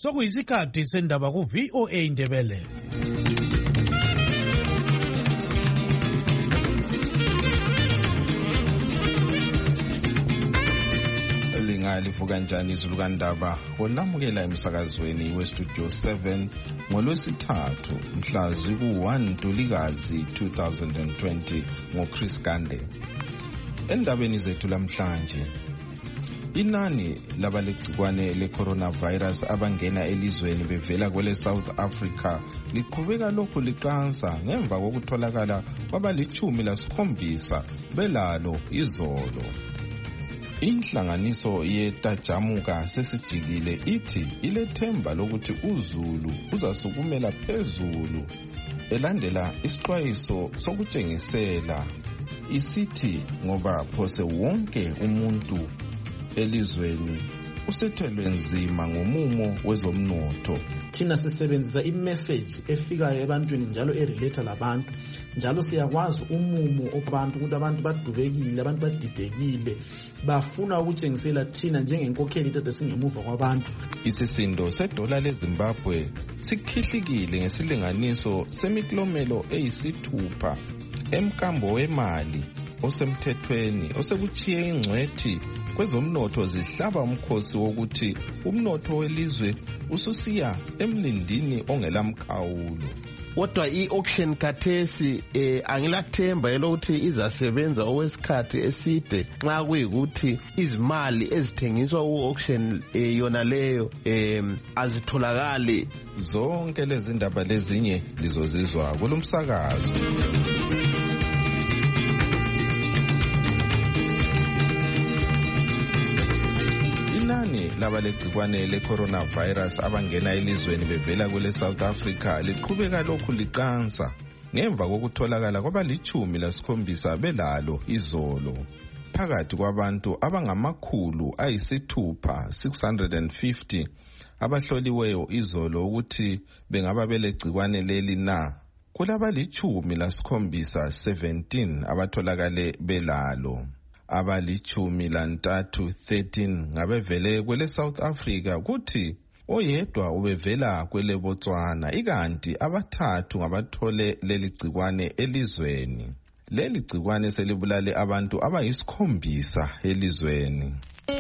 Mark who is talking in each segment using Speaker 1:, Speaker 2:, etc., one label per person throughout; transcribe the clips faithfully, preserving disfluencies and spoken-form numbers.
Speaker 1: Sokuyisikhathi sendaba ku V O A Indebele.
Speaker 2: Livuka njani izulu kandaba olamukela emsakazweni westudio seven ngolwesithathu mhla ziku one Ntulikazi two thousand twenty ngoChris Gande. Endabeni zethu lamhlanje, inani labalegcikwane le-coronavirus abangena elizweni bevela kwele South Africa liqhubeka lokhu liqansa ngemva kokutholakala kwabalitshumi lasikhombisa belalo izolo. Inhlanganiso yetajamuka sesijikile ithi ilethemba lokuthi uzulu uzasukumela phezulu elandela isixwayiso sokutshengisela, isithi ngoba phose wonke umuntu elizweni usethelwe nzima ngomumo wezomnotho.
Speaker 3: Thina sisebenzisa imessage efikayo ebantwini njalo erelate labantu, njalo siyakwazi umumo obantu ukuthi abantu badubekile, abantu badidekile, bafuna ukutshengisela thina njengenkokheli tade singemuva kwabantu.
Speaker 2: Isisindo sedola leZimbabwe sikhihlikile ngesilinganiso semiklomelo eyisithupha emkambo wemali osemthethweni osekuchiye ingcwethi kwezomnotho zihlaba umkhosi wokuthi umnotho welizwe ususiya emlindini ongelamkhawulo.
Speaker 4: Kodwa i-auction khathesi eh, angilathemba elokuthi izasebenza okwesikhathi eside nxa kuyikuthi izimali ezithengiswa ku-auction eh, yona leyo eh, azitholakali.
Speaker 2: Zonke lezi ndaba lezinye lizozizwa kulomsakazo. Inani labalegcikwane le-coronavirus abangena elizweni bevela kwele South Africa liqhubeka lokhu liqansa ngemva kokutholakala kwabalitshumi lasikhombisa belalo izolo. Phakathi kwabantu abangamakhulu ayisithupha six hundred fifty abahloliweyo izolo ukuthi bengaba belegcikwane leli na, kulabalitshumi lasikhombisa seventeen abatholakale belalo. Abalitshumi lantathu thirteen ngabevele kwele South Africa, kuthi oyedwa ubevela kwele Botswana, ikanti abathathu ngabathole leli gcikwane elizweni. Leli gcikwane selibulale abantu abayisikhombisa elizweni.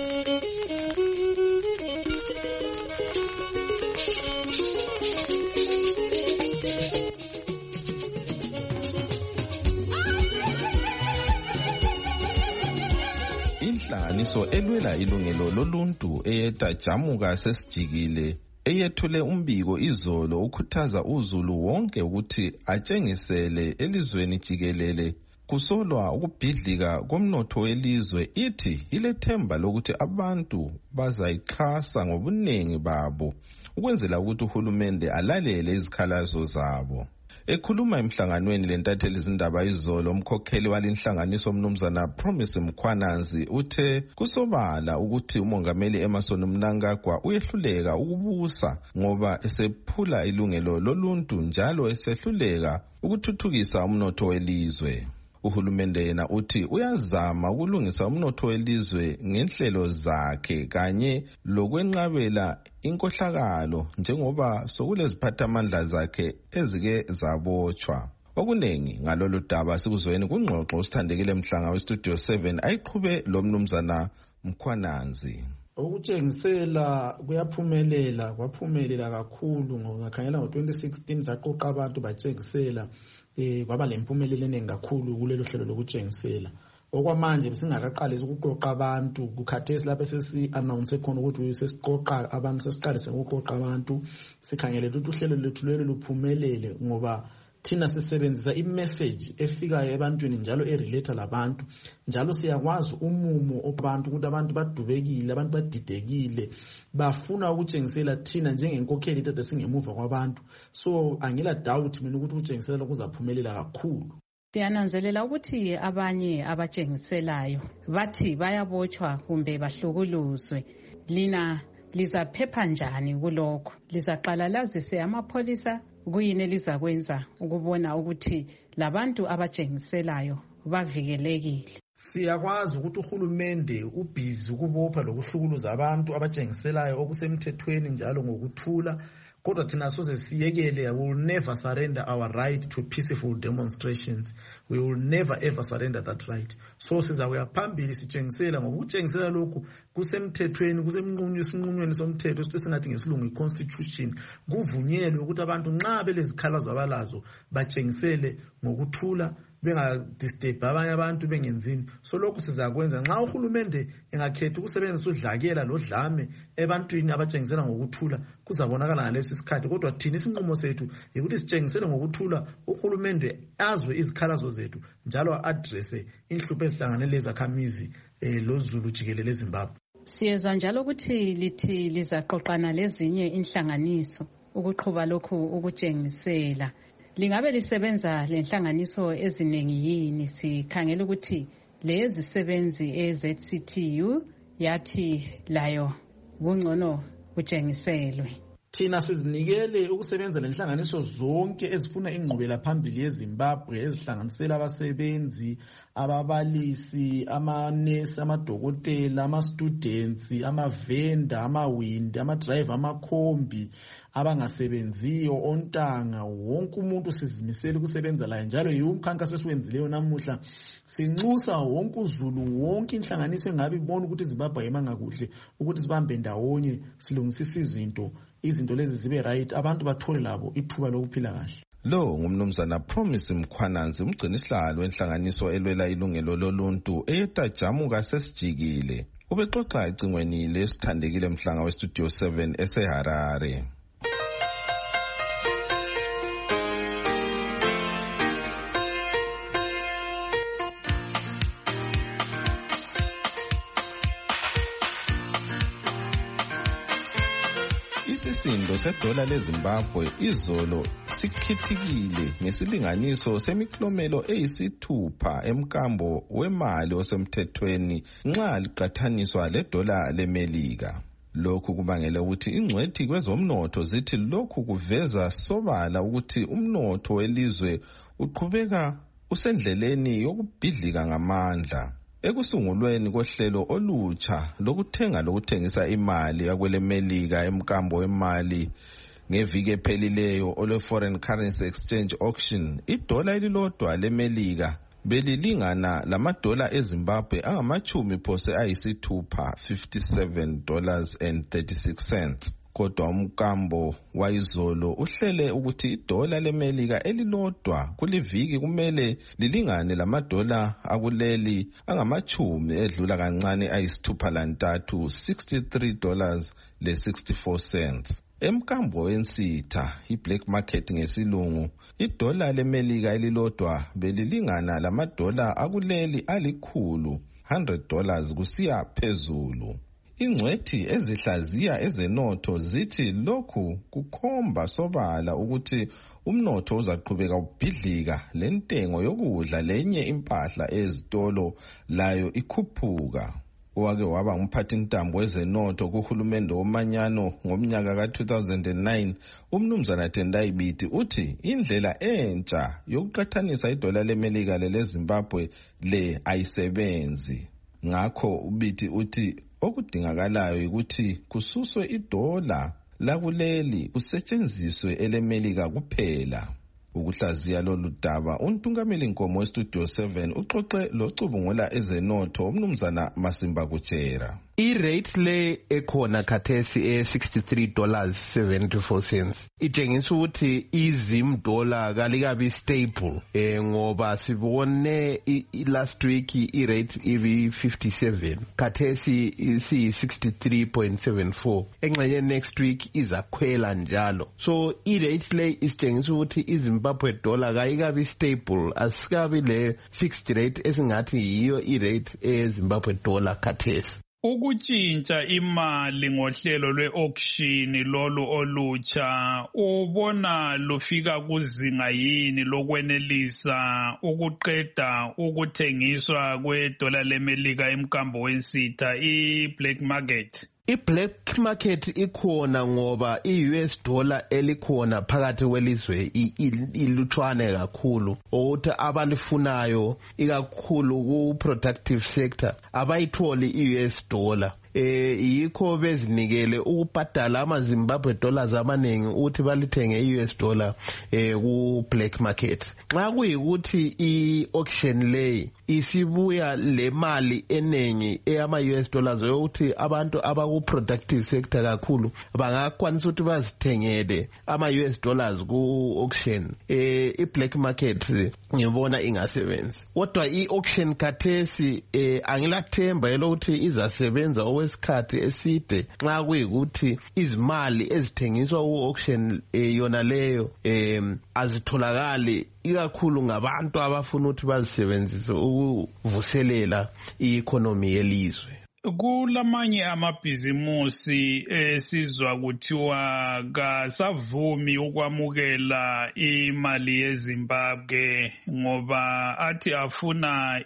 Speaker 2: Inhlanganiso elwela ilungelo loluntu eyetajamuka sesijikile eyethule umbiko izolo ukhuthaza uzulu wonke ukuthi atshengisele elizweni jikelele kusolwa ukubhidlika komnotho welizwe, ithi ilethemba lokuthi abantu bazayixhasa ngobunengi babo ukwenzela ukuthi uhulumende alalele izikhalazo zabo. Ekhuluma emhlanganweni lentatheli izindaba izolo, umkhokheli walinhlanganiso Mnumzana Promise Mkhwananzi uthe kusobala ukuthi umongameli Emmerson Mnangagwa uyehluleka ukubusa ngoba esephula ilungelo loluntu njalo esehluleka ukuthuthukisa umnotho welizwe. Uhulumende yena uthi uyazama ukulungisa umnotho welizwe ngenhlelo zakhe kanye lokwenqabela inkohlakalo njengoba sokuleziphathamandla zakhe ezike zabotshwa. Okunengi ngalolu daba sikuzweni kungxoxo usithandekile Mhlanga westudio seven ayiqhube lo Mnumzana Mkhwananzi.
Speaker 3: Ukutshengisela kuyaphumelela, kwaphumelela kakhulu ngoba ngakhangela ngo twenty sixteen saqoqa abantu batshengisela eh kwaba lempumelelo eningi kakhulu kulelo hlelo lokutshengisela. Okwamanje besingakaqalisa ukuqoqa abantu, kukhathesi lapho sesi announce khona ukuthi sesiqoqa abantu, sesiqalise ukuqoqa abantu, sikhangele ukuthi uhlelo lethu lelo luphumelele ngoba thina sisebenzisa imessage efikayo ebantwini njalo erelate labantu, njalo siyakwazi umumo obantu ukuthi abantu badubekile, abantu badidekile, bafuna ukutshengisela thina njengenkokheli tade singemuva kwabantu. So angila doubt mina ukuthi ukutshengisela kuzaphumelela kakhulu.
Speaker 5: Siyananzelela ukuthi abanye abatshengiselayo bathi bayabotshwa kumbe bahlukuluzwe. Lina lizaphepha njani kulokho? Lizaqala lazise amapholisa kuyini elizakwenza ukubona ukuthi labantu abatshengiselayo bavikelekile?
Speaker 3: Siyakwazi ukuthi uhulumende ubhizi ukubopha lokuhlukuluza abantu abatshengiselayo okusemthethweni njalo ngokuthula, kodwa thina soze siyekele. We will never surrender our right to peaceful demonstrations. We will never ever surrender that right. So sizakuya phambili sitshengisela ngokutshengisela lokhu kusemthethweni, kusemnqunyweni isinqunyweni somthetho esingathi ngesilungu i-constitution. Kuvunyelwe ukuthi abantu nxa belezikhalazo abalazo batshengisele ngokuthula, bengadisturb abanye abantu bengenzini. So lokhu sizakwenza nxa uhulumende engakhetha ukusebenzisa udlakela lodlame ebantwini abatshengisela ngokuthula, kuzabonakala ngaleso isikhathi. Kodwa thina isinqumo sethu ukuthi sitshengisele ngokuthula, uhulumende azwe izikhalazo zethu njalo addresse inhlupho ezihlangane lezakhamizi eh, loZulu jikelele eZimbabwe.
Speaker 5: Siyezwa njalo ukuthi lithi lizaqoqana lezinye inhlanganiso ukuqhuba lokhu ukutshengisela. Lingabe lisebenza lenhlanganiso eziningi yini? Sikhangela ukuthi lezi sebenzi e-Z C T U yathi layo kungcono kutshengiselwe.
Speaker 3: Thina sizinikele ukusebenza lenhlanganiso zonke ezifuna ingqubela phambili yeZimbabwe ezihlanganisela abasebenzi, ababalisi, amanesi, amadokotela, ama-students, ama-vendor, ama-windi, ama-driver, amakhombi, abangasebenziyo, ontanga, wonke umuntu sizimisela ukusebenza laye. Njalo yiwumkhankaso esiwenzileyo namuhla sinxusa wonke uZulu, wonke inhlanganiso engabe ibona ukuthi iZimbabwe ayimanga kuhle, ukuthi sibambe ndawonye silungisise izinto izinto lezi zibe right, abantu bathole labo ithuba lokuphila kahle.
Speaker 2: Lo ngumnumzana Promise Mkhwananzi, umgcinisihlalo wenhlanganiso elwela ilungelo loluntu eyetajamuka sesijikile. Ubexoxa ecingweni lesithandekile mhlanga westudio seven eseHarare. Isisindo sedola leZimbabwe izolo sikhithikile ngesilinganiso semiklomelo eyisithupha emkambo wemali osemthethweni nxa liqathaniswa ledola leMelika. Lokhu kubangela ukuthi ingcwethi kwezomnotho zithi lokhu kuveza sobala ukuthi umnotho welizwe uqhubeka usendleleni yokubhidlika ngamandla. Ekusungulweni kohlelo olutsha lokuthenga lokuthengisa imali yakwele Melika emkambo wemali ngeviki ephelileyo ole Foreign Currency Exchange Auction, idola elilodwa leMelika belilingana lamadola eZimbabwe angamachumi phose ayisithupha fifty-seven dollars and thirty-six cents. Kodwa umkambo wayizolo uhlele ukuthi idola leMelika elilodwa kuliviki kumele lilingane lamadola akuleli angamachumi edlula kancane ayisithupha lantathu sixty-three dollars le sixty-four cents. Emkambo wensitha i-black market ngesilungu, idola leMelika elilodwa belilingana lamadola akuleli alikhulu one hundred dollars kusiya phezulu. Ingcwethi ezihlaziya ezenotho zithi lokhu kukhomba sobala ukuthi umnotho uzaqhubeka ubhidlika, lentengo yokudla lenye impahla ezitolo layo ikhuphuka. Owake waba ngumphathintambo wezenotho kuhulumende womanyano ngomnyaka ka two thousand nine, umnumzana Tendai Biti uthi indlela entsha yokuqathanisa idola leMelika leZimbabwe le ayisebenzi. Ngakho uBiti uthi okudingakalayo ukuthi kususwe idola lakuleli kusetshenziswe eleMelika kuphela. Ukuhlaziya lolu daba untungameli Nkomo westudio seven uxoxe locubungula ezenotho umnumzana Masimba Kuchera.
Speaker 4: I-rate le ekhona khathesi e sixty-three dollars seventy-four cents itshengisa ukuthi izim dollar kalikabi stable eh ngoba sibone last week i-rate ibi fifty-seven, khathesi isi sixty-three point seven four, engxenye next week izakhwela njalo. So i-rate le isitshengisa ukuthi iZimbabwe dollar kayikabi stable, asikabi le fixed rate esingathi yiyo i-rate eZimbabwe dollar khathesi.
Speaker 6: Ukutshintsha imali ngohlelo lwe-auction lolu olutsha ubona lufika kuzinga yini lokwenelisa ukuqeda ukuthengiswa kwedola leMelika emkambo wensitha i-black market?
Speaker 4: I-black market ikhona ngoba i-U S dollar elikhona phakathi kwelizwe ilutshwane kakhulu ukuthi abalifunayo ikakhulu ku-productive sector abayitholi i-U S dollar. Eh yikho bezinikele ukubhadala ama-Zimbabwe dollars amaningi ukuthi balithenge i-U S dollar eh ku black market. Nxa kuyikuthi i-auction lay isibuya le mali eningi eyama-U S dollars yokuthi abantu abaku productive sector kakhulu bangakwanisa ukuthi bazithengele ama-U S dollars ku auction, eh i-black market ngibona ingasebenzi. Kodwa i-auction khathesi eh angilathemba elokuthi izasebenza wesikhathi eside nxa kuyikuthi izimali ezithengiswa ku-auction eh, yona leyo eh, azitholakali ikakhulu ngabantu abafuna ukuthi bazisebenzise ukuvuselela i-economy yelizwe.
Speaker 6: Kulamanye amabhizimusi esizwa kuthiwa kasavumi ukwamukela imali yeZimbabwe ngoba athi afuna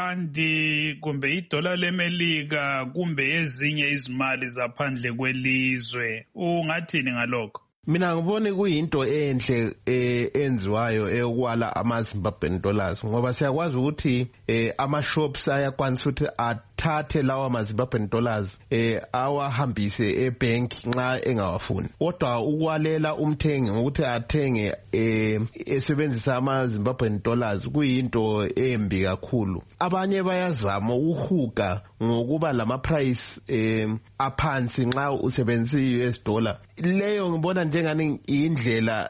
Speaker 6: irandi kumbe idola lemelika kumbe ezinye izimali zaphandle kwelizwe. Ungathini ngalokho?
Speaker 4: Mina ngibona kuyinto enhle enziwayo eyokwala ama-Zimbabwean dollars ngoba siyakwazi ukuthi ama-shops ayakwanisa ukuthi athathe lawa ama-Zimbabwean dollars eh awahambise ebank nxa engawafuni. Kodwa ukwalela umthengi ngokuthi athenge eh esebenzisa ama-Zimbabwean dollars kuyinto embi kakhulu. Abanye bayazama ukuhuga ngokuba lama price eh aphansi nxa usebenzisa i-U S dollar. Leyo ngibona njengani indlela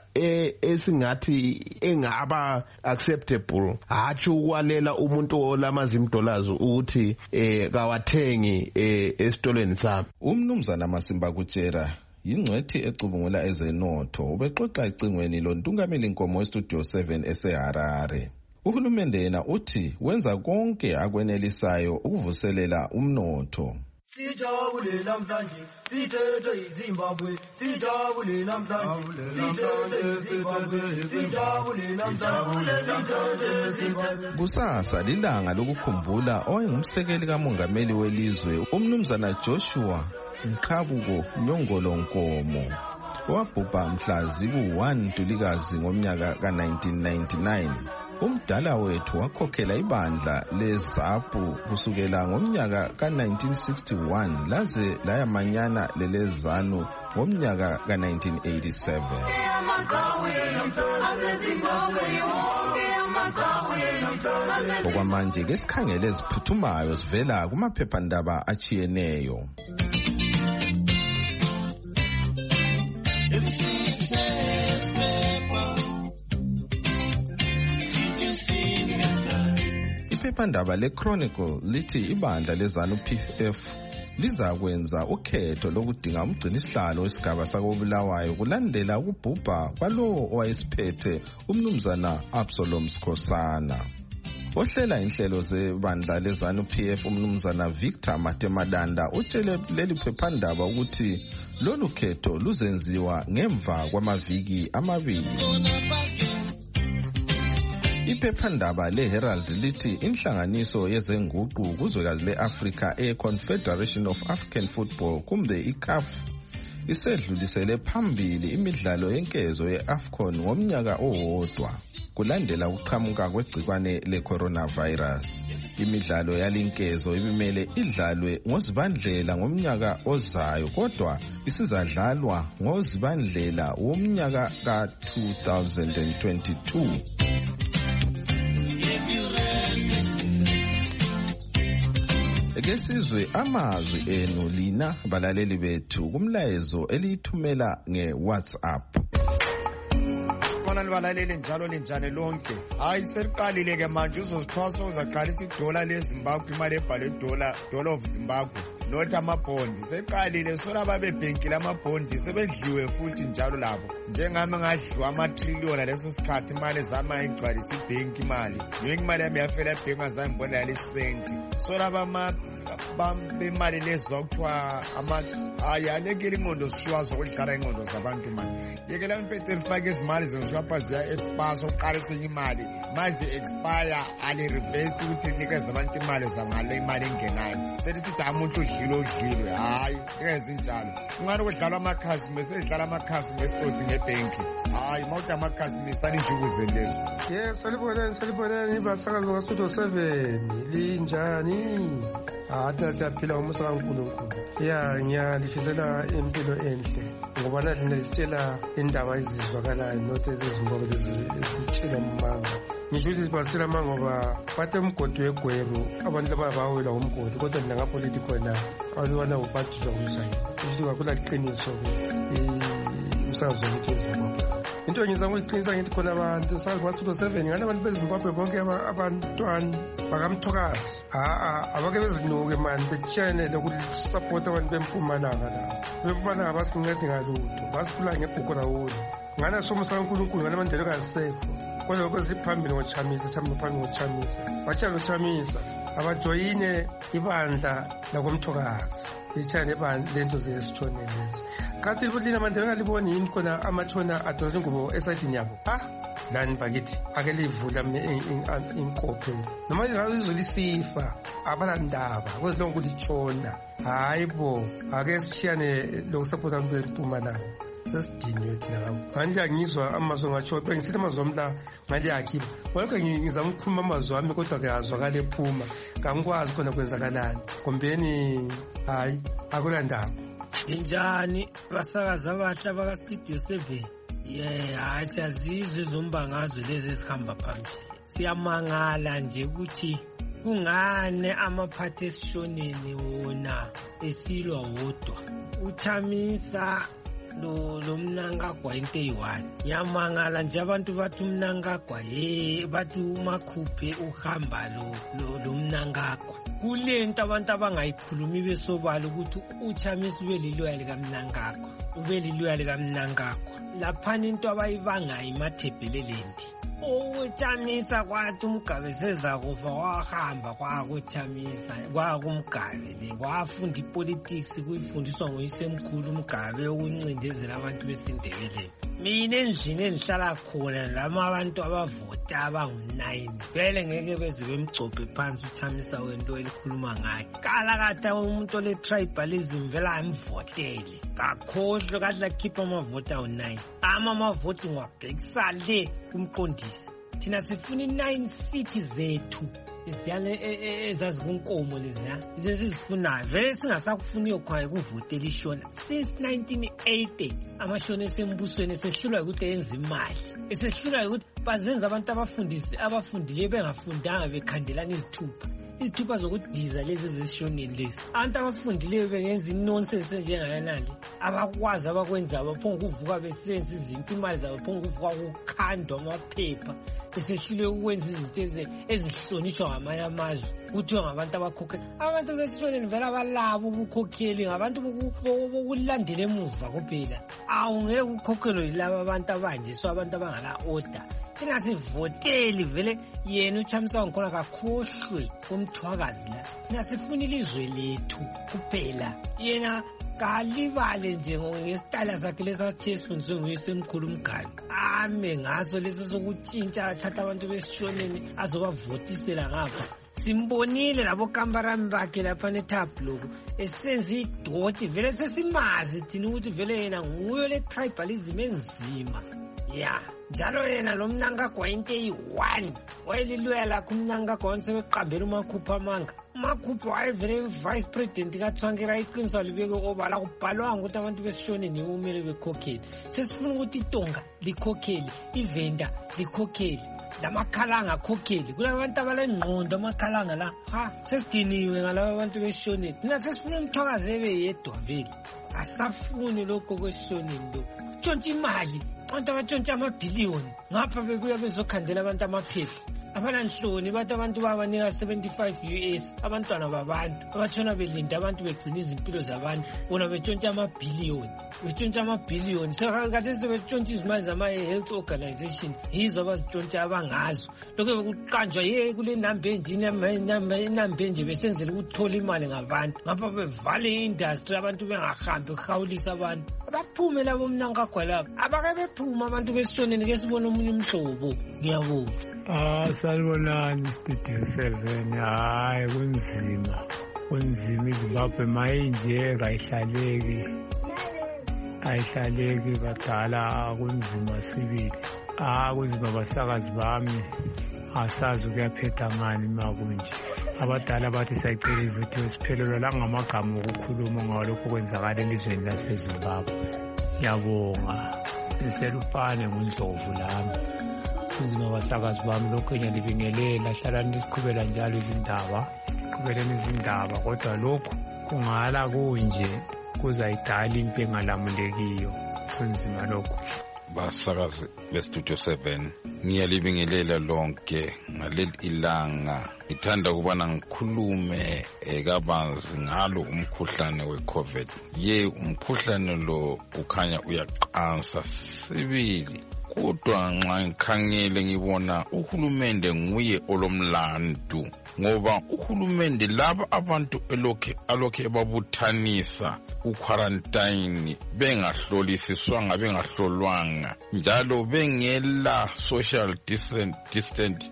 Speaker 4: esingathi engaba acceptable, hatshi ukwalela umuntu olama-Zim dollars ukuthi eh kawathengi esitolweni sami.
Speaker 2: Umnumzana Masimba Kutshera yingcwethi ecubungula ezenotho ubexoxa icingweni lontungameli Nkomo eStudio seven eseHarare. Uhulumende yena uthi wenza konke akwenelisayo ukuvuselela umnotho.
Speaker 7: Sijabule namhlanje sithethe iZimbabwe sijabule namhlanje sithethe iZimbabwe sijabule namhlanje sithethe iZimbabwe.
Speaker 2: Kusasa lilanga lokukhumbula owayengumsekeli kamongameli welizwe umnumzana Joshua Nkhabuko Nyongolo Nkomo wabhubha mhla ziku one Ntulikazi ngomnyaka ka nineteen ninety-nine. Umdala wethu wakhokhela ibandla leZAPU kusukela ngomnyaka ka nineteen sixty-one laze layamanyana leleZANU ngomnyaka ka nineteen eighty-seven. Okwamanje ke sikhangele eziphuthumayo sivela kumaphephandaba achiyeneyo. Iphephandaba leChronicle lithi ibandla leZANU P F liza kwenza ukhetho lokudinga umgcinisihlalo wesigaba sakobulawayo kulandela ukubhubha kwalowo owayesiphethe umnumzana Absalom Skhosana. Ohlela inhlelo zebandla leZANU P F umnumzana Victor Matemadanda utshele leli phephandaba ukuthi lolu khetho luzenziwa ngemva kwamaviki amabili. Iphephandaba leHerald lithi inhlanganiso yezenguqu kuzwekazi leAfrika e-Confederation of African Football kumbe i-C A F isedlulisele phambili imidlalo yenkezo ye-AFCON ngomnyaka owodwa kulandela ukuqhamuka kwegcikwane le-coronavirus. Imidlalo yalinkezo ibimele idlalwe ngoZibandlela ngomnyaka ozayo kodwa isizadlalwa ngoZibandlela womnyaka ka two thousand twenty-two. Kesizwe amazwi enu lina balaleli bethu kumlayezo elithumela ngeWhatsApp.
Speaker 8: Bona libalaleli njalo linjani lonke. Hayi seriqalile ke manje uzozithwasa uzaqalisa idola leZimbabwe imali ebhalwe dollar dollar of Zimbabwe. Not amabhondi seqalile sona babebhenkile amabhondi sebedliwe futhi njalo labo njengami ngadliwa ama-trillion leso sikhathi imali zami ayigcwalisa ibhenki imali yonke imali yami yafela ebhenki azange ngibona yali senti sona bama bemali lezi kuthiwa hayi alekele ingqondo zishuwa zokudlala ingqondo zabantu mani yekela impethe lifake izimali zenzishwapha ziya-expire sokuqalisa enye imali maze expire ali-reverse ukuthi linikeze abantu imali zangalo imali engenayo selisithi amuntu udlile udlile hhayi ingenzi njalo ungani kudlalwa amakhasi mesedlala amakhasi ngesitsotsi ngebhenki hhayi ma uthi amakhasi misani injukuze lezo
Speaker 9: ye saliboneni saliboneni basakazi bakastudio seven linjani ah thina siyaphila umusa kaNkulunkulu ya ngiyalifisela impilo enhle ngoba nathi nesitshela indaba ezizwakalayo not ezezimboko ezisitshela manga ngisho ukuthi sibasela manga ngoba bathe umgodi wegweru abantu ababawela umgodi kodwa mina ngapoliti khona abantwana ubathiswa ngumshayeli kusho kakhulu liqiniso umsakazi wethu ezimbabwe into engizama ukuyiqinisa ngithi khona abantu sazi basulo seven ngani abantu bezimbabwe bonke abantwana bakamthokazi ha abake bezinuke mani betshene lokusapota abantu bempumalanga la bempumalanga basincede ngalutho basifula ngebhuku rawuni ngana somusa kaNkulunkulu ngani amandelo kasekho kodwa lokho siphambili ngochamisa chamisa phambili ngochamisa bachana ngochamisa abajoyine ibandla lakomthokazi ichane ibandla lento zesitshoneni lezi kathi lina mandela ngaliboni yini khona amachona adonsa ingubo esayidini yabo ah lani bakithi ake livula inkophe noma izolisifa abalandaba kwezilongo kulitshona hayibo ake sishiyane lokusapota abantu bempumalanga sesidiniwe thina ngabo manje angizwa amazwi ngatsho ngisithi amazwi omla ngale akhiba walokho ngizama ukukhuluma amazwi ami kodwa ke azwakala ephuma kangikwazi khona kwenzakalani kombeni hayi akulandaba
Speaker 10: injani basakazi abahle abakastudio seven ye hayi siyazizwe zombangazwe lezi ezihamba phambili siyamangala nje ukuthi kungane amaphathi esishoneni wona esilwa wodwa uChamisa lo lo Mnangagwa into eyi-one yamangala nje abantu bathi uMnangagwa ye bathi uMakhuphe uhamba lo lo Mnangagwa kulento abantu abangayikhulumi besobala ukuthi uChamisa ube liloya likaMnangagwa ube liloya likaMnangagwa laphana into abayibangayo imathebhelelendi uChamisa kwathi uMgabe sezakufa wahamba kwakuChamisa kwakumgabe le wafunda ipolitics kuyifundiswa ngoyisemkhulu uMgabe ukuncindezela abantu besindebeleni mina endlini endihlala khona lama abantu abavota abangu-nine vele ngeke beze bemgcobhe phansi uChamisa wento elikhuluma ngayo kala kade umuntu ole-tribalism vele amvotele kakhohlwe kathi lakhipha amavoti awu-nine ama amavoti ngiwabhekisa le kumqondisi thina sifuna i-nine city zethu eziyane ezazikunkomo leziya izezizifunayo vele singasakufuniyo khona ukuvotela ishona since nineteen eighty amashona esembusweni esehlulwa ukuthi enza imali esehlulwa ukuthi bazenza abantu abafundisi abafundile bengafundanga bekhandelana izithupha izithupha zokudiza lezi ezeshoneni lezi abantu abafundileyo bengenza inonsense njengayanali abakwazi abakwenza abaphonga ukuvuka besenza izinto imali zabo phonga ukuvuka kukhandwa amaphepha esehlule ukwenza izinto ezihlonishwa ngamanye amazwe kuthiwa ngabantu abakhokheli abantu besishoneni vele abalabo ubukhokheli ngabantu bokulandela emuva kuphela awungeke ukhokhelwe yilabo abantu abanjiswa abantu abangala order thina sivoteli vele yena uChamisa wangikhona kakhohlwe kumthwakazi la thina sifuna ilizwe lethu kuphela yena kalibale nje ngesitala sakhe lesathi esifundiswe nguyisemkhulu uMgabe ame ngaso lesi sokutshintsha athatha abantu besishoneni azobavotisela ngapha simbonile labo kambarami bakhe lapha netabloku esenza idoti vele sesimazi thina ukuthi vele yena nguyo le tribalism enzima ya njalo yena lo Mnangagwa into eyi-one wayeliluya lakho uMnangagwa wanisebeqambela uMakhuphe amanga uMakhuphe wayevele vice president kaTsvangira iqiniso libeke obala kubhalwanga ukuthi abantu besishoneni kumele bekhokheli sesifuna ukuthi itonga likhokheli ivenda likhokheli lamakhalanga akhokheli kulabantu abalengqondo amakhalanga la ha sesidiniwe ngalabo bantu besishoneni thina sesifuna umthwakazi ebe yedwa vele asafuni lokho kwesishoneni lokho tshontsha imali abantu abatshontsha amabhiliyoni ngapha bekuya bezokhandela abantu amaphepha abananhloni bathi abantu babanika seventy-five U S abantwana babantu abatshona belinda abantu begcina izimpilo zabantu bona betshontsha amabhiliyoni betshontsha amabhiliyoni sekade sebetshontsha izimali zama-health organization yizo abazitshontsha abangazo lokhu bekuqanjwa ye kule nambenje inambenje besenzela ukuthola imali ngabantu ngapha bevale i-industry abantu bengahambi kuhawulisa abantu abaphume labo mnankagwa labo abake bephuma abantu besishoneni ke sibone omunye umhlobo ngiyabonga.
Speaker 11: Ah, salibonani studio seven. Hayi kunzima kunzima iZimbabwe mayinje kayihlaleki ayihlaleki badala kunzima sibili. Ah kunzima basakazi bami asazi ukuyaphetha ngani makunje. Abadala bathi sayicela ividiyo siphelelwa la ngamagama okukhuluma ngalokho kwenzakala elizweni laseZimbabwe. Ngiyabonga iselufane ngundlovu lami. Uzima basakazi bami lokho ngiyalibingelela hlalani nisiqhubela njalo izindaba qhubeleni izindaba kodwa lokho kungala kunje kuzayidala impi engalamulekiyo kunzima lokho.
Speaker 12: Basakazi bestudio seven ngiyalibingelela lonke ngaleli ilanga ngithanda ukubana ngikhulume kabanzi ngalo umkhuhlane we-COVID. Ye umkhuhlane lo ukhanya uyaqansa sibili kodwa nxa ngikhangele ngibona uhulumende nguye olomlandu ngoba uhulumende laba abantu elokhe alokhe ebabuthanisa uquarantine bengahlolisiswanga bengahlolwanga njalo bengela social distance distant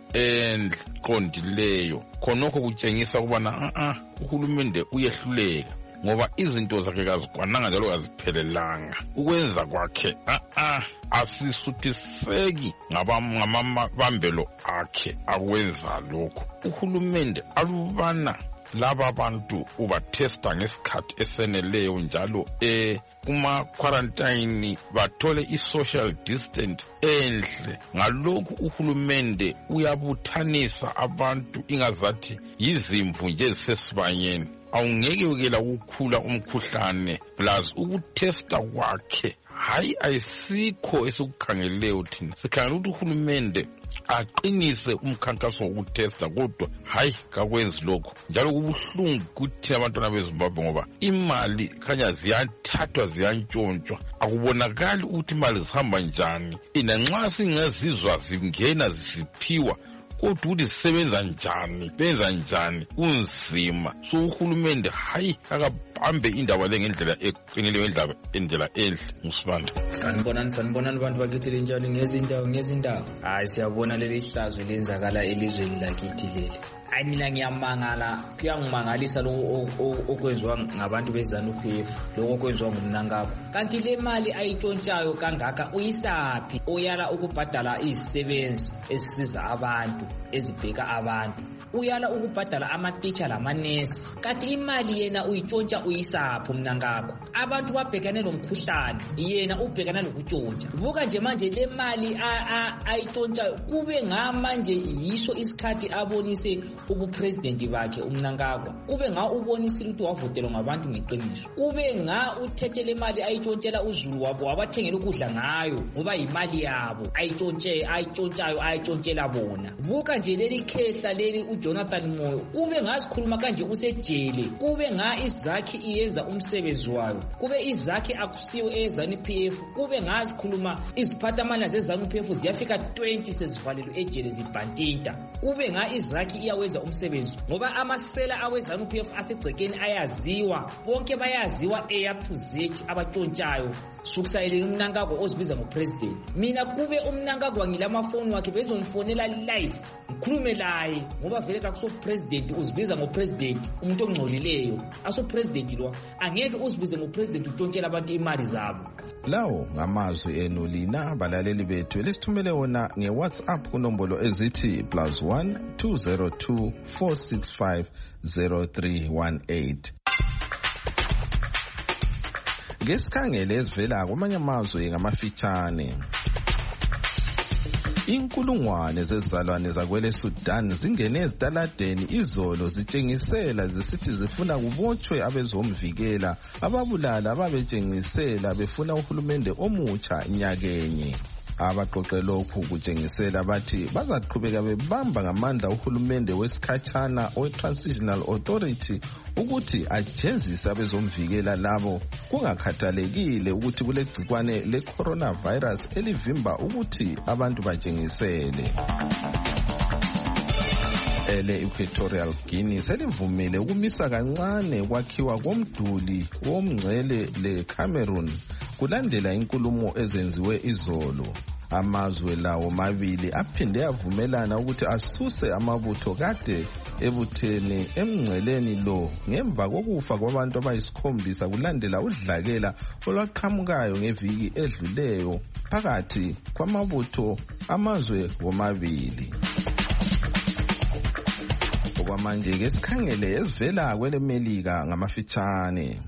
Speaker 12: enqondileyo khonokho kutshengisa ukubana a uhulumende uyehluleka ngoba izinto zakhe kazikwananga njalo kaziphelelanga ukwenza kwakhe a a asisuthiseki ngamabambelo akhe akwenza lokho. Uhulumende alubana laba abantu ubathesta ngesikhathi eseneleyo njalo eh kuma quarantine bathole i-social distance enhle. Ngalokhu uhulumende uyabuthanisa abantu ingazathi yizimvu nje ezisesibanyeni. Awungeke ukela ukukhula umkhuhlane plus ukutesta kwakhe hayi ayisikho esikukhangeleyo thina. Sikhangela ukuthi uhulumende aqinise umkhankaso wokutesta kodwa hayi kakwenzi lokho njalo kubuhlungu kuthi abantwana beZimbabwe ngoba imali khanya ziyathathwa ziyantshontshwa akubonakali ukuthi imali zihamba njani. Ina nxa singezizwa zingena zisiphiwa kodwa ukuthi zisebenza njani benza njani unzima. So uhulumende hayi akabambe indaba le ngendlela eqinileyo ngendlela endlela enhle. Musibanda
Speaker 13: sanibonani sanibonani abantu bakithi lenjalo ngezindawo ngezindawo hayi siyabona leli hlazo lenzakala elizweni lakithi leli. Hayi mina ngiyamangala kuyangimangalisa lokho okwenziwa ngabantu beZANU-P F lokho okwenziwa ngumnankabo. Kanti le mali ayitshontshayo kangaka uyisaphi oyala ukubhadala izisebenzi ezisiza abantu ezibheka abantu uyala ukubhadala ama-teacher lamanesi kanti imali yena uyitshontsha uyisaphi umnankabo. Abantu babhekane lomkhuhlane yena ubhekana lokutshontsha. Buka nje manje le mali ayitshontshayo kube ngamanje yiso isikhathi abonise ubupresidenti bakhe umnankagwa kube nga ubonisile ukuthi wavotelwa ngabantu ngeqiniso kube nga uthethe le mali ayitshontshela uZulu wabo wabathengela ukudla ngayo ngoba imali yabo ayitshontshe ayitshontshayo ayitshontsela bona. Buka nje leli khehla leli uJonathan Moyo kube ngasikhuluma kanje usejele kube nga izakhi iyenza umsebenzi wayo kube izakhi akusiwe eZANU-P F kube ngasikhuluma iziphathamana zeZANU-P F ziyafika twenty sezivalelwe ejele zibhantinta kube nga izakhi iyawenza umsebenzi ngoba amasela aweZANU-P F asegcekeni ayaziwa bonke bayaziwa A up to Z abatshontshayo sukusayeleni umnankagwa ozibiza ngopresident. Mina kube umnankagwa ngilamafoni wakhe bezomfonela live ngikhulume laye ngoba vele kakuso president uzibiza ngopresident umuntu ongcolileyo aso president lo angeke uzibize ngopresident utshontsela abantu imali zabo.
Speaker 2: Lawo ngamazwi enu lina balaleli bethu elisithumele wona ngeWhatsApp kunombolo ezithi plus one two zero two four six five zero three one eight. Ngesikhangele ezivela kwamanye amazwe ngamafitshane. Inkulungwane zezizalwane zakwele Sudan zingene ezitaladeni izolo zitshengisela zisithi zifuna kubotshwe abezomvikela ababulala ababetshengisela befuna uhulumende omutsha nyakenye. Abaqoqe lokhu kutshengisela bathi bazaqhubeka bebamba ngamandla uhulumende wesikhatshana we-Transitional Authority ukuthi ajezise abezomvikela labo kungakhathalekile ukuthi kulegcikwane le-coronavirus elivimba ukuthi abantu batshengisele. ele-Equatorial Guinea selivumile ukumisa kancane kwakhiwa komduli womngcele le-Cameroon kulandela inkulumo ezenziwe izolo. Amazwe lawo mabili aphinde avumelana ukuthi asuse amabutho kade ebuthene emngceleni lo ngemva kokufa kwabantu abayisikhombisa kulandela udlakela olwaqhamukayo ngeviki edluleyo phakathi kwamabutho amazwe womabili. Okwamanje ke sikhangele ezivela kwelemelika ngamafitshane.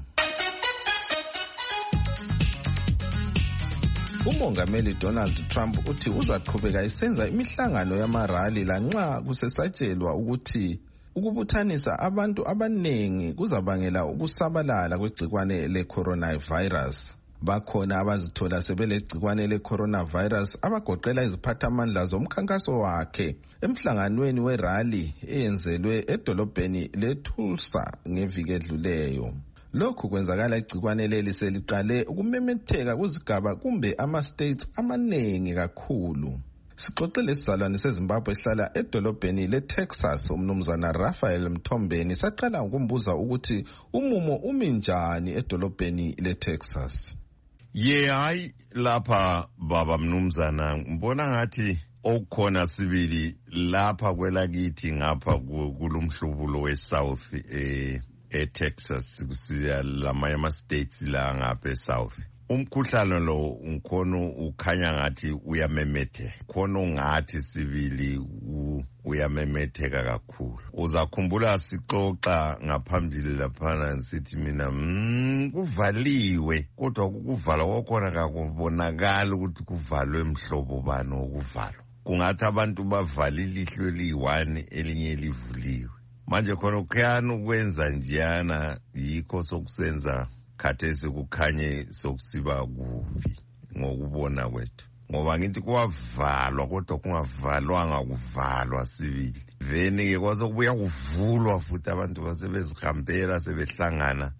Speaker 2: Umongameli Donald Trump uthi uzaqhubeka isenza imihlangano yamarali lanxa kusesatshelwa ukuthi ukubuthanisa abantu abanengi kuzabangela ukusabalala kwegcikwane le-coronavirus. Bakhona abazithola sebelegcikwane le-coronavirus abagoqela iziphathamandla zomkhankaso wakhe emhlanganweni werali eyenzelwe edolobheni leTulsa ngeviki edluleyo. Lokhu kwenzakala igcikwane leli seliqale ukumemetheka kuzigaba kumbe ama-states amaningi kakhulu. Sixoxele isizalwane seZimbabwe esihlala edolobheni leTexas umnumzana Raphael Mthombeni saqala ukumbuza ukuthi umumo umi njani edolobheni leTexas.
Speaker 14: Ye hayi lapha baba mnumzana ngibona ngathi okukhona sibili lapha kwelakithi ngapha kulumhlubulo weSouth eh eTexas kusiya lamanye ama-states la ngapha eSouth. Umkhuhlane lo ngikhono ukhanya ngathi uyamemetheka. Khona ngathi sibili uyamemetheka kakhulu. Uzakhumbula sixoxa ngaphambili laphana sithi mina mm, kuvaliwe kodwa ukuvala kwakhona kakubonakala ukuthi kuvalwe mhlobo bani okuvalwa. Kungathi abantu bavalile ilihlo eliyi-one elinye livuliwe. Manje khona kukhanya ukwenza njiyana yikho sokusenza khathesi kukhanye sokusiba kubi ngokubona kwethu. Ngoba ngithi kuwavalwa kodwa kungavalwanga kuvalwa sibili. Veni ke kwasokubuya kuvulwa futhi abantu basebezihambela sebehlangana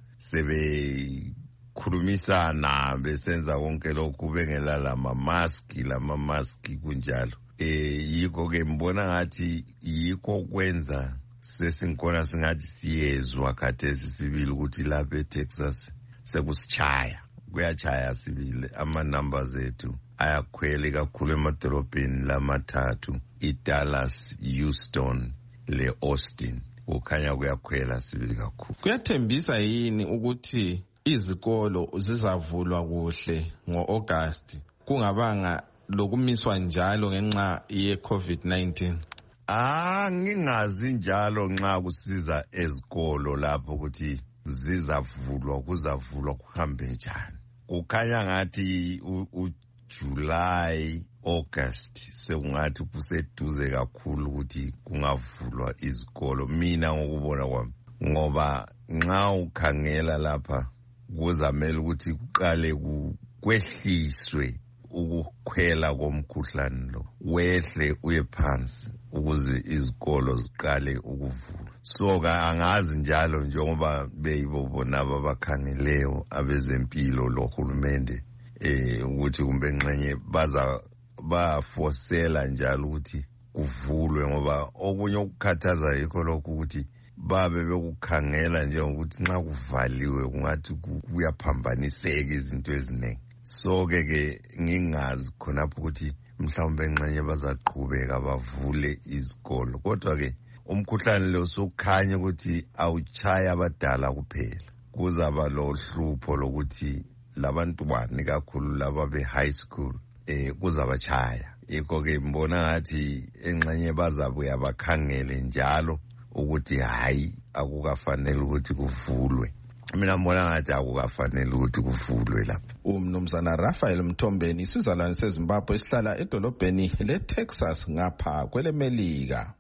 Speaker 14: sebekhulumisana besenza konke lokhu bengela lama mask lama mask kunjalo. Eh yikho ke mbona ngathi yikho kwenza sesinkona singathi siyezwa khathesi sibili ukuthi lapha eTexas sekusichaya kuyachaya sibili ama numbers ethu ayakhwele kakhulu emadolobheni lamathathu iDallas, Houston le Austin ukhanya kuyakhwela sibili kakhulu.
Speaker 2: Kuyathembisa yini ukuthi izikolo zizavulwa kuhle ngo-August kungabanga lokumiswa njalo ngenxa ye-COVID nineteen?
Speaker 14: Ah ngingazi njalo nxa kusiza ezikolo lapho ukuthi zizavulwa kuzavulwa kuhambe njani. Kukhanya ngathi uJuly August sekungathi kuseduze kakhulu ukuthi kungavulwa izikolo mina ngokubona kwami. Ngoba nxa ukhangela lapha kuzamela ukuthi kuqale kwehliswe ukukhwela komkhuhlane lo wehle uye phansi ukuze izikolo ziqale ukuvulwa. So ka angazi njalo njengoba beyibo bona abakhangeleyo abezempilo lohulumende eh ukuthi kumbe ngxenye baza bafosela njalo ukuthi kuvulwe ngoba okunye ukukhathaza yikho lokho ukuthi babe bekukhangela nje ukuthi nxa kuvaliwe kungathi kuyaphambaniseka izinto eziningi. So ke ke ngingazi khonapho ukuthi mhlawumbe ngxenye bazaqhubeka bavule izikolo kodwa ke umkhuhlane lo sokukhanya ukuthi awuchaya abadala kuphela. Kuzaba lo hlupho lokuthi labantwana kakhulu laba be high school eh kuzabachaya. Yikho ke mbona ngathi engxenye bazabuya bakhangele njalo ukuthi hayi akukafanele ukuthi kuvulwe. Mina mbona ngathi akukafanele ukuthi kuvulwe lapha.
Speaker 2: Umnumzana Raphael Mthombeni isizalwane seZimbabwe esihlala edolobheni leTexas ngapha kwelemelika.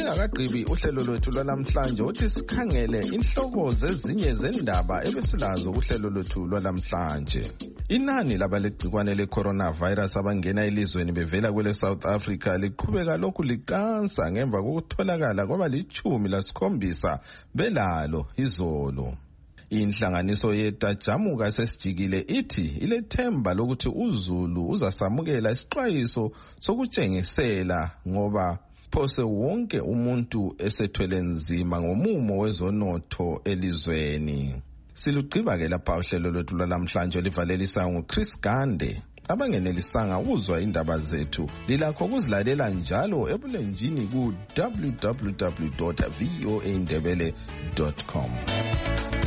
Speaker 2: singakagqibi uhlelo lwethu lwanamhlanje uthi sikhangele inhloko zezinye zendaba ebesilazo kuhlelo lwethu lwanamhlanje. Inani labalegcikwane le-coronavirus abangena elizweni bevela kwele South Africa liqhubeka lokhu liqansa ngemva kokutholakala kwaba lichumi lasikhombisa belalo izolo. Inhlanganiso yetajamuka sesijikile ithi ilethemba lokuthi uZulu uzasamukela isixwayiso sokutshengisela ngoba phose wonke umuntu esethwele nzima ngomumo wezonotho elizweni. Silugqiba ke lapha uhlelo lwethu lwalamhlanje livalelisa nguChris Gande. Abangenelisanga ukuzwa indaba zethu lilakho ukuzilalela njalo ebulenjini ku w w w dot v o a ndebele dot com.